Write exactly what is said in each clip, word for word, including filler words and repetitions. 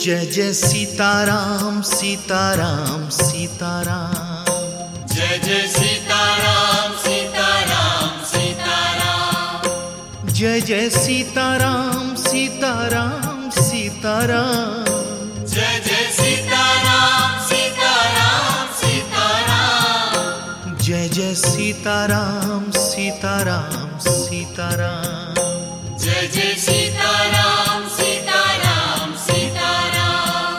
जय जय सीताराम सीताराम सीताराम। जय जय सीताराम सीताराम सीताराम। जय जय सीताराम सीताराम सीताराम। जय जय सीताराम सीताराम सीताराम। जय जय सीताराम सीताराम सीताराम। जय जय सीताराम सीताराम सीताराम।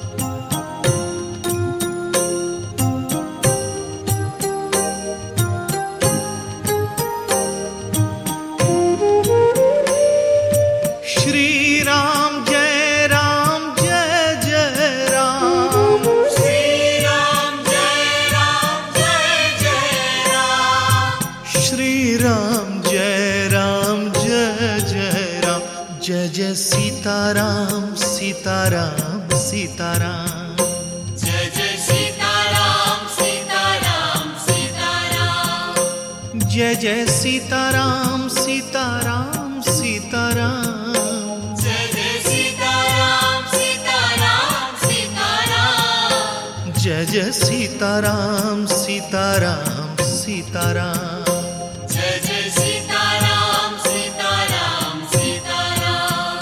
श्री राम जय राम जय जय राम। श्री राम जय राम जय जय राम। श्री राम जय राम जय जय राम। जय जय सीताराम सीताराम सीताराम। जय जय सीताराम सीताराम सीताराम। जय जय सीताराम सीताराम सीताराम। जय जय सीताराम सीताराम सीताराम। जय जय सीताराम सीताराम सीताराम। जय जय सीताराम सीताराम सीताराम।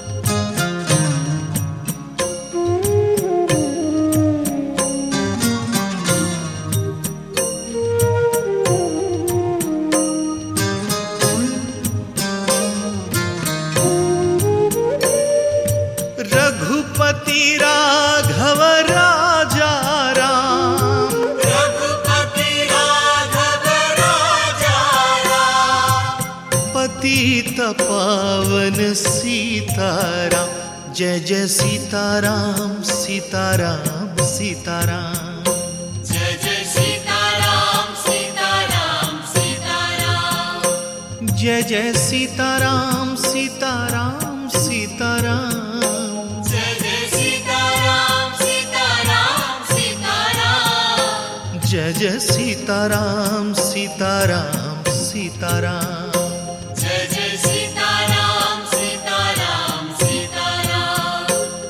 रघुपति राघव राजा राम। रघुपति राघव राजा राम। पतित पावन सीताराम। जय जय सीताराम सीताराम सीताराम। जय जय सीताराम सीताराम सीताराम। जय जय सीताराम सीताराम सीताराम। जय जय सीताराम सीताराम सीताराम। जय जय सीताराम सीताराम सीताराम। जय जय सीताराम सीताराम सीताराम।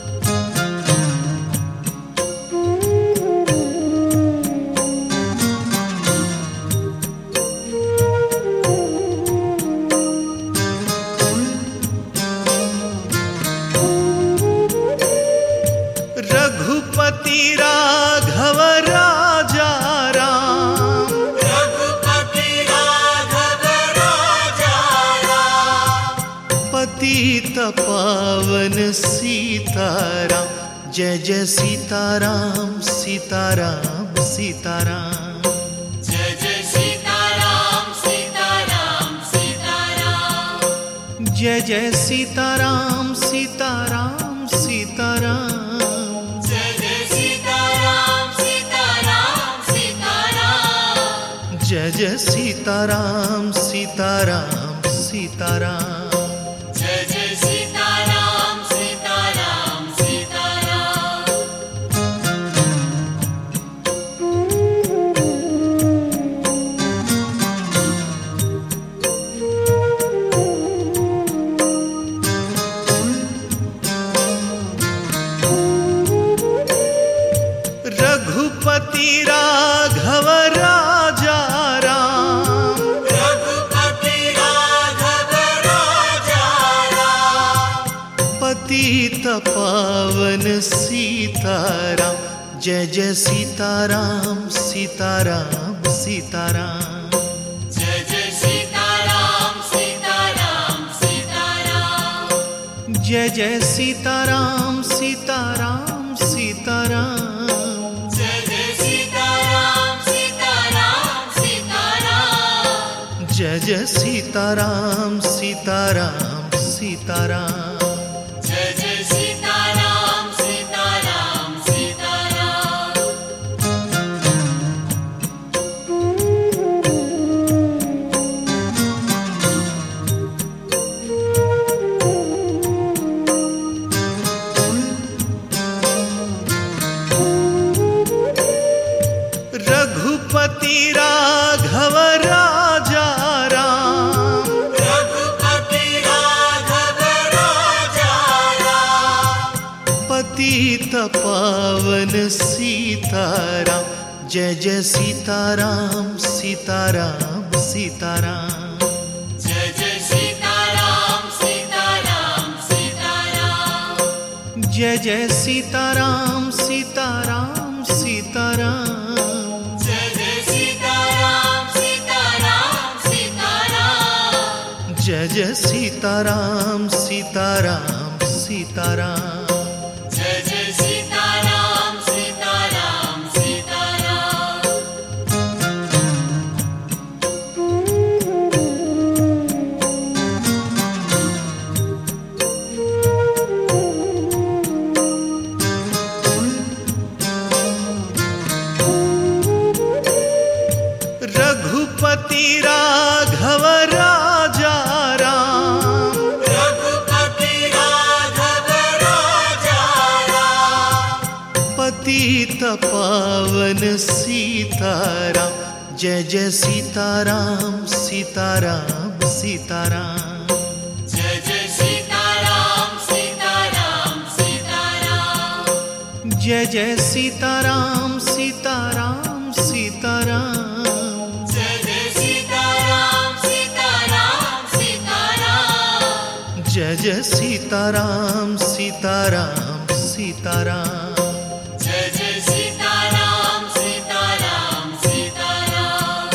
रघुपति राघव राजा राम। रघुपति राघव राजा राम। पतित पावन सीताराम। जय जय सीताराम सीताराम सीताराम। जय जय सीताराम सीताराम सीताराम। जय जय सीताराम सीताराम सीताराम। जय जय सीताराम सीताराम सीताराम। जय जय सीताराम सीताराम सीताराम। जय जय सीताराम सीताराम सीताराम। रघुपति राघव राजा राम। रघुपति राघव राजा राम। पतित पावन सीताराम। जय जय सीताराम सीताराम सीताराम। जय जय सीताराम सीताराम सीताराम। जय जय सीताराम सीताराम सीताराम। जय जय सीताराम सीताराम सीताराम। जय जय सीताराम सीताराम सीताराम। जय जय सीताराम सीताराम सीताराम। रघुपति राघव राजा राम। रघुपति पावन सीताराम, जय जय सीताराम सीताराम सीताराम। जय जय सीताराम सीताराम सीताराम। जय जय सीताराम सीताराम सीताराम। जय जय सीताराम सीताराम सीताराम। जय जय सीताराम सीताराम सीताराम। जय जय सीताराम सीताराम सीताराम। रघुपति राघव राजा राम, रघुपति राघव राजा राम। पतित पावन सीताराम, जय जय सीताराम सीताराम सीताराम। जय जय सीताराम सीताराम सीताराम। जय जय सीताराम सीताराम सीताराम। जय जय सीताराम सीताराम सीताराम। जय जय सीताराम सीताराम सीताराम। जय जय सीताराम सीताराम सीताराम।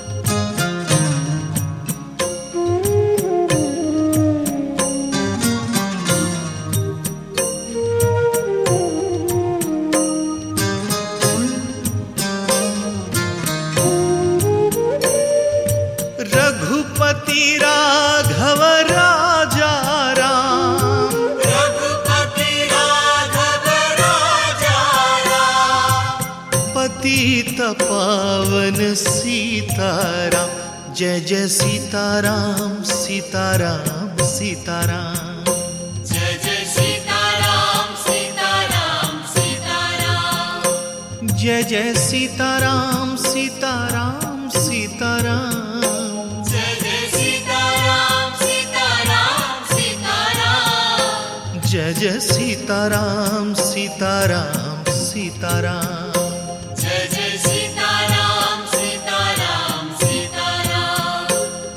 रघुपति राघव राजा राम, रघुपति राघव राजा राम। पतित पावन सीताराम, जय जय सीताराम सीताराम सीताराम। जय जय सीताराम सीताराम सीताराम। जय जय सीताराम सीताराम सीताराम। जय जय सीताराम सीताराम सीताराम। जय जय सीताराम सीताराम सीताराम। जय जय सीताराम सीताराम सीताराम।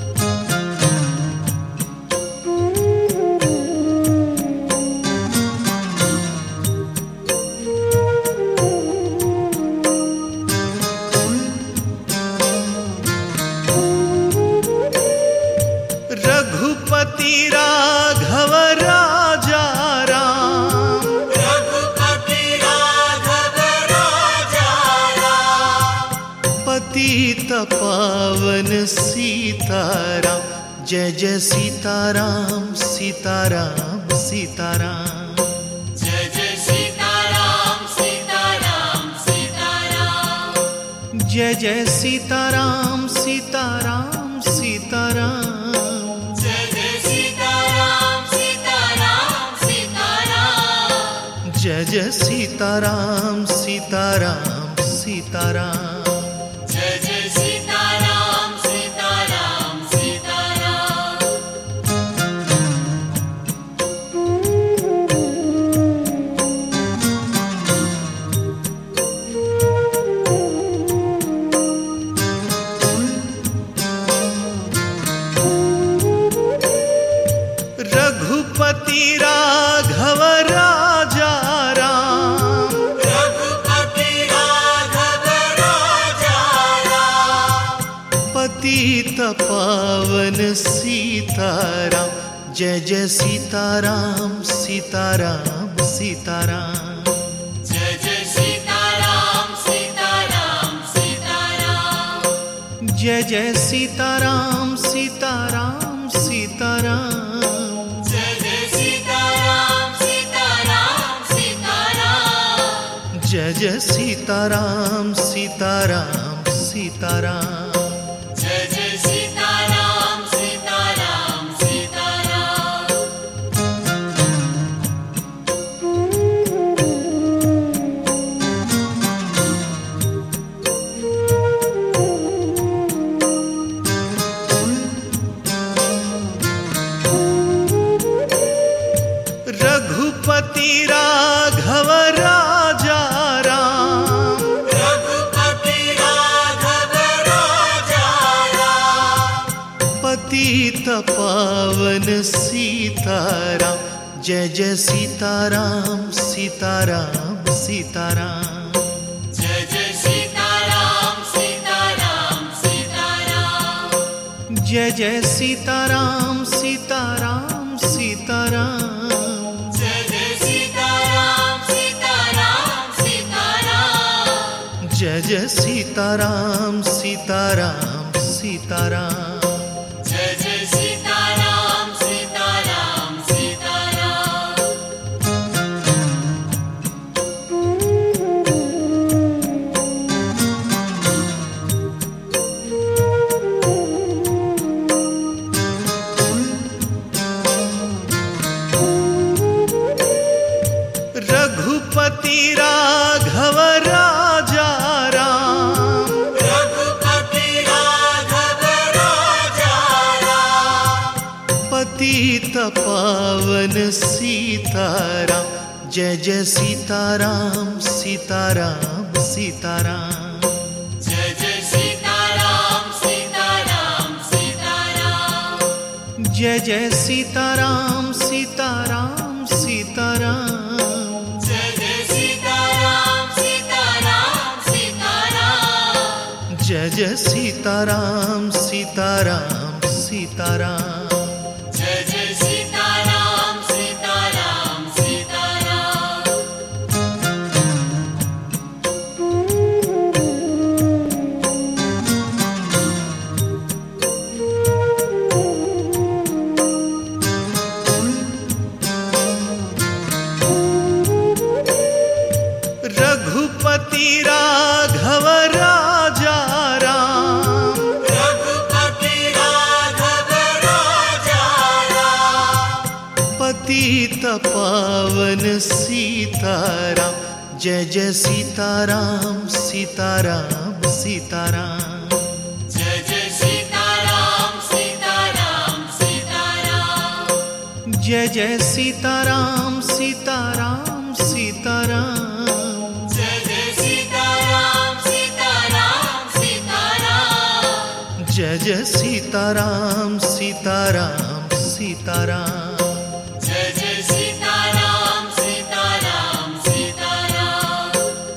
रघुपति राघव राजा राम, रघुपति राघव राजा राम। पतित पावन सीताराम, जय जय सीताराम सीताराम सीताराम। जय जय सीताराम सीताराम सीताराम। जय जय सीताराम सीताराम सीताराम। जय जय सीताराम सीताराम सीताराम। जय जय सीताराम सीताराम सीताराम। जय जय सीताराम सीताराम सीताराम। रघुपति राघव राजा राम, रघुपति राघव राजा राम। पतित पावन सीताराम, जय जय सीताराम सीताराम सीताराम। जय जय सीताराम सीताराम सीताराम। जय जय सीताराम सीताराम सीताराम। जय जय सीताराम सीताराम सीताराम। जय जय सीताराम सीताराम सीताराम। जय जय सीताराम सीताराम सीताराम। रघुपति राघव राम, पावन सीताराम, जय जय सीताराम सीताराम सीताराम। जय जय सीताराम सीताराम सीताराम। जय जय सीताराम सीताराम सीताराम। जय जय सीताराम सीताराम सीताराम। जय जय सीताराम सीताराम सीताराम। जय जय सीताराम सीताराम सीताराम। रघुपति राघव राजा राम, रघुपति राघव राजा राम। पतित पावन सीताराम, जय जय सीताराम सीताराम सीताराम। जय जय सीताराम सीताराम सीताराम। जय जय सीताराम सीताराम सीताराम। जय जय सीताराम सीताराम सीताराम। जय जय सीताराम सीताराम सीताराम। जय जय सीताराम सीताराम सीताराम। रघुपति राघव राजा राम, रघुपति राघव राजा राम। पतित पावन सीताराम, जय जय सीताराम सीताराम सीताराम। जय जय सीताराम सीताराम सीताराम। जय जय सीताराम सीताराम सीताराम। जय जय सीताराम सीताराम सीताराम। जय जय सीताराम सीताराम सीताराम। जय जय सीताराम सीताराम सीताराम।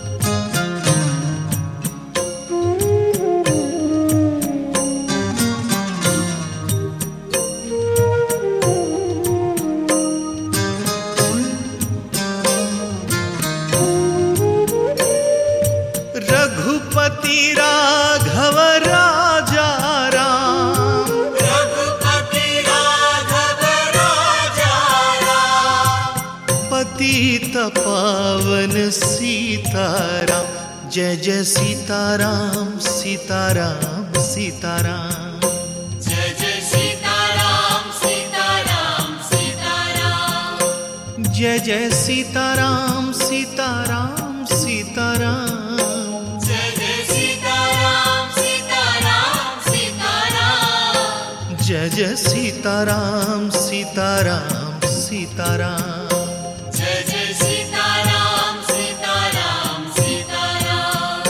रघुपति राघव राजा राम, रघुपति राघव राजा राम। पतित पावन सीताराम, जय जय सीताराम सीताराम सीताराम। जय जय सीताराम सीताराम सीताराम। जय जय सीताराम सीताराम सीताराम। जय जय सीताराम सीताराम सीताराम। जय जय सीताराम सीताराम सीताराम। जय जय सीताराम सीताराम सीताराम।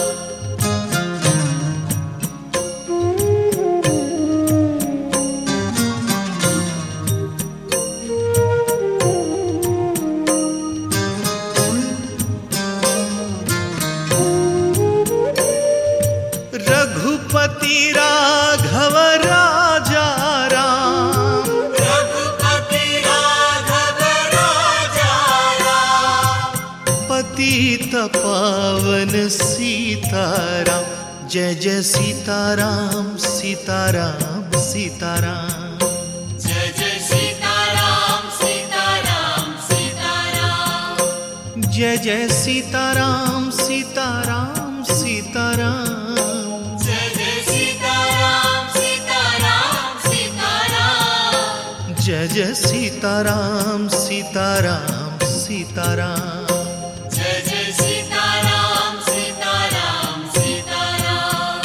रघुपति राघव राजा राम, रघुपति राघव राजा राम। पतित पावन सीताराम, जय जय सीताराम सीताराम सीताराम। जय जय सीताराम सीताराम सीताराम। जय जय सीताराम सीताराम सीताराम। जय जय सीताराम सीताराम सीताराम। जय जय सीताराम सीताराम सीताराम। जय जय सीताराम सीताराम सीताराम।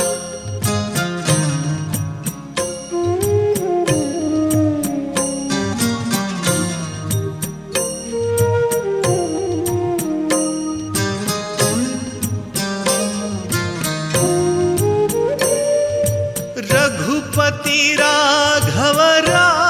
रघुपति राघव राम,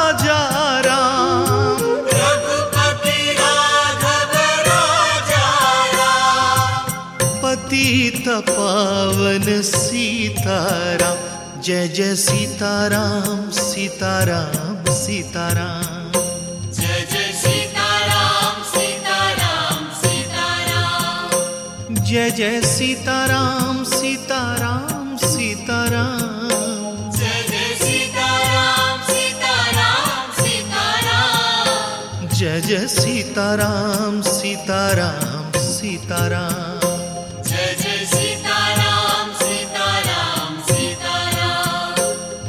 पावन सीताराम, जय जय सीताराम सीताराम सीताराम। जय जय सीताराम सीताराम सीताराम। जय जय सीताराम सीताराम सीताराम। जय जय सीताराम सीताराम सीताराम। जय जय सीताराम सीताराम सीताराम। जय जय सीताराम सीताराम सीताराम।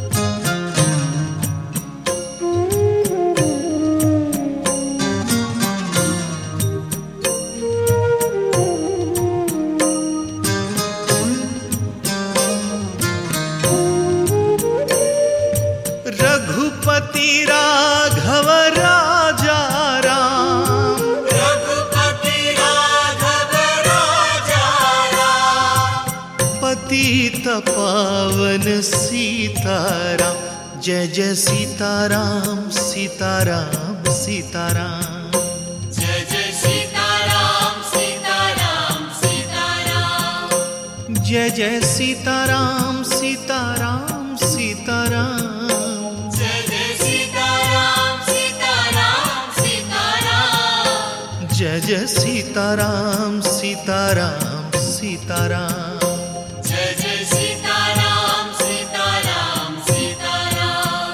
रघुपति राघव राजा राम, रघुपति राघव राजा राम। पतित पावन सीताराम, जय जय सीताराम सीताराम सीताराम। जय जय सीताराम सीताराम सीताराम। जय जय सीताराम सीताराम सीताराम। जय जय सीताराम सीताराम सीताराम। जय जय सीताराम सीताराम सीताराम। जय जय सीताराम सीताराम सीताराम।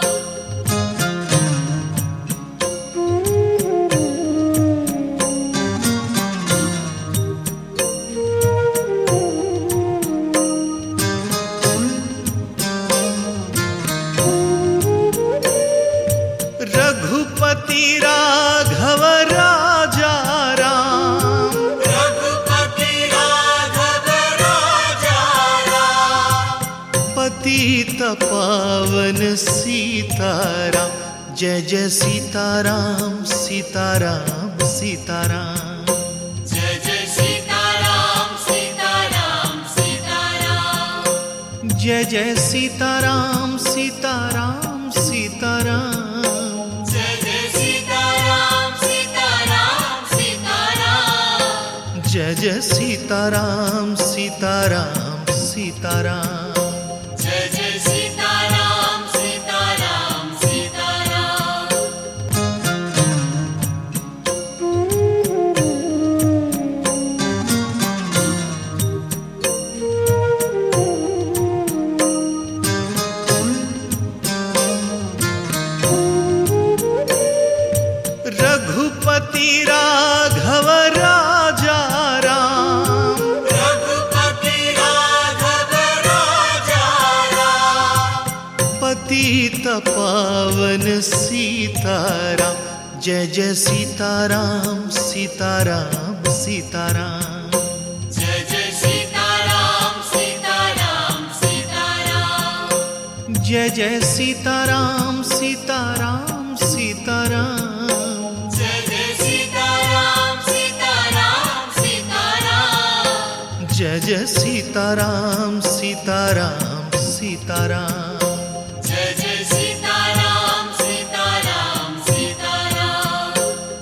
रघुपति राघव राजा राम, रघुपति राघव राजा राम। पतित पावन सीताराम, जय जय सीताराम सीताराम सीताराम। जय जय सीताराम सीताराम सीताराम। जय जय सीताराम सीताराम सीताराम। जय जय सीताराम सीताराम सीताराम। जय जय सीताराम सीताराम सीताराम। जय जय सीताराम सीताराम सीताराम। रघुपति राघव राजा राम, रघुपति राघव राजा राम। पतित पावन सीताराम, जय जय सीताराम सीताराम सीताराम। जय जय सीताराम सीताराम सीताराम। जय जय सीताराम सीताराम सीताराम। जय जय सीताराम सीताराम सीताराम। जय जय सीताराम सीताराम सीताराम। जय जय सीताराम सीताराम सीताराम।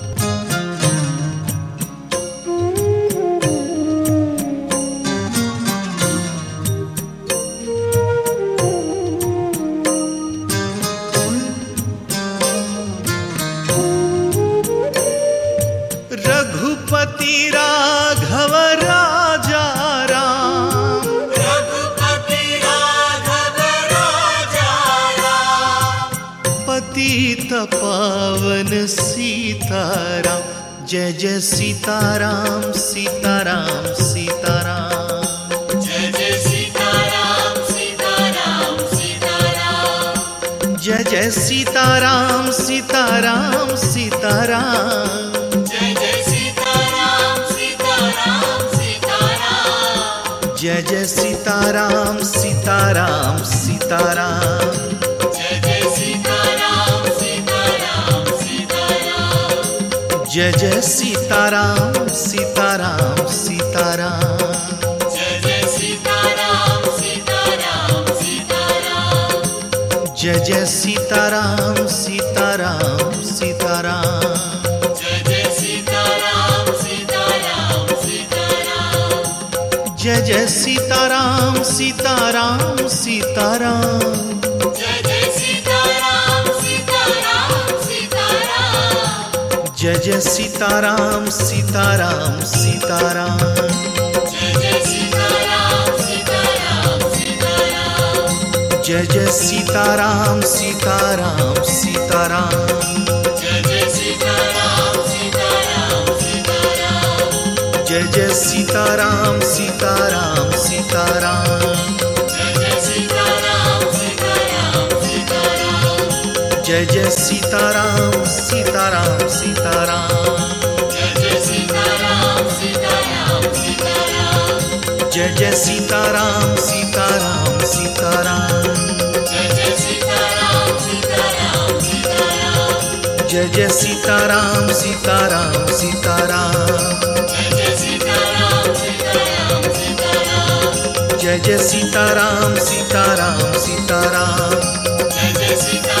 रघुपति राघव राजा राम, रघुपति राघव राजा राम। पतित पावन सीताराम, जय जय सीताराम सीताराम सीताराम। जय जय सीताराम सीताराम सीताराम। जय जय सीताराम सीताराम सीताराम। जय जय सीताराम सीताराम सीताराम। जय जय सीताराम सीताराम सीताराम। जय जय सीताराम सीताराम सीताराम। जय जय सीताराम सीताराम सीताराम। जय जय सीताराम सीताराम सीताराम। जय जय सीताराम सीताराम सीताराम। जय जय सीताराम सीताराम सीताराम। जय जय जय सीताराम सीताराम सीताराम जय जय सीताराम सीताराम सीताराम जय जय सीताराम सीताराम सीताराम जय जय सीताराम सीताराम सीताराम जय जय सीताराम सीताराम सीताराम जय जय सीताराम सीताराम सीताराम जय जय सीताराम सीताराम सीताराम जय जय सीताराम सीताराम सीताराम जय जय सीताराम सीताराम सीताराम जय जय सीताराम सीताराम सीताराम जय जय सीताराम सीताराम सीताराम जय जय सीताराम सीताराम सीताराम जय जय सीताराम सीताराम सीताराम जय जय सीताराम सीताराम सीताराम जय जय सीताराम सीताराम सीताराम जय जय सीताराम